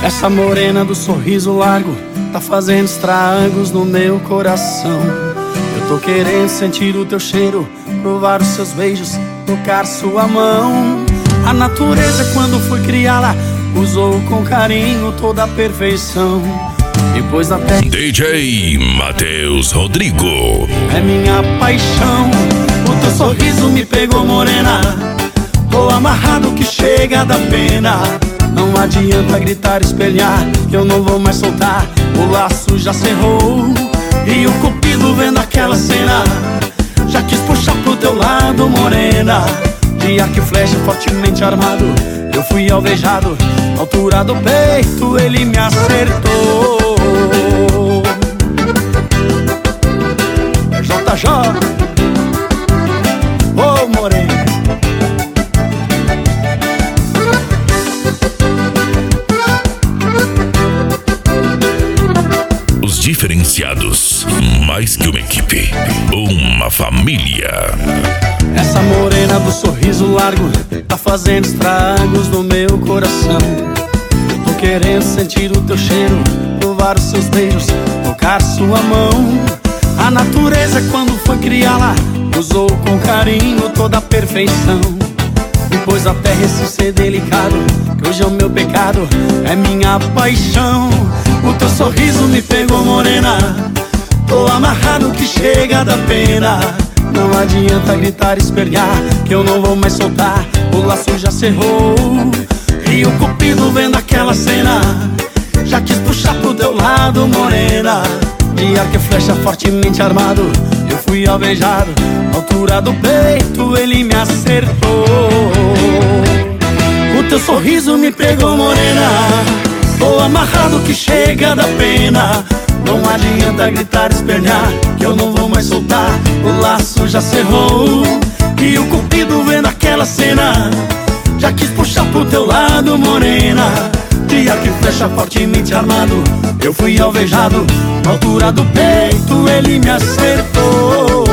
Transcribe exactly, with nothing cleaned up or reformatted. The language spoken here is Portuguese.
Essa morena do sorriso largo tá fazendo estragos no meu coração. Eu tô querendo sentir o teu cheiro, provar os seus beijos, tocar sua mão. A natureza, quando foi criá-la, usou com carinho toda a perfeição. Depois da terra, D J Matheus Rodrigo é minha paixão. O teu sorriso me pegou, morena. Tô amarrado que chega da pena. Não adianta gritar, espelhar, que eu não vou mais soltar. O laço já cerrou e o cupido vendo aquela cena já quis puxar pro teu lado, morena. De arco e flecha fortemente armado, eu fui alvejado. Na altura do peito ele me acertou. É J J, ô morena. Os diferenciados, mais que uma equipe, uma família. Essa morena do sorriso largo tá fazendo estragos no meu coração. Eu tô querendo sentir o teu cheiro, provar os seus beijos, tocar sua mão. A natureza, quando foi criá-la, usou com carinho toda a perfeição. Depois da terra esse ser delicado, que hoje é o meu pecado, é minha paixão. O teu sorriso me pegou, morena. Tô amarrado que chega da pena. Não adianta gritar, espernear, que eu não vou mais soltar. O laço já cerrou e o cupido vendo aquela cena já quis puxar pro teu lado, morena. De arco e flecha fortemente armado, eu fui alvejado. Na altura do peito ele me acertou. O teu sorriso me pegou, morena. Tô amarrado que chega da pena. Não adianta gritar, espernear, que eu não vou mais soltar. O laço já cerrou e o cupido vendo aquela cena já quis puxar pro teu lado, morena. De arco e flecha fortemente armado, eu fui alvejado. Na altura do peito ele me acertou.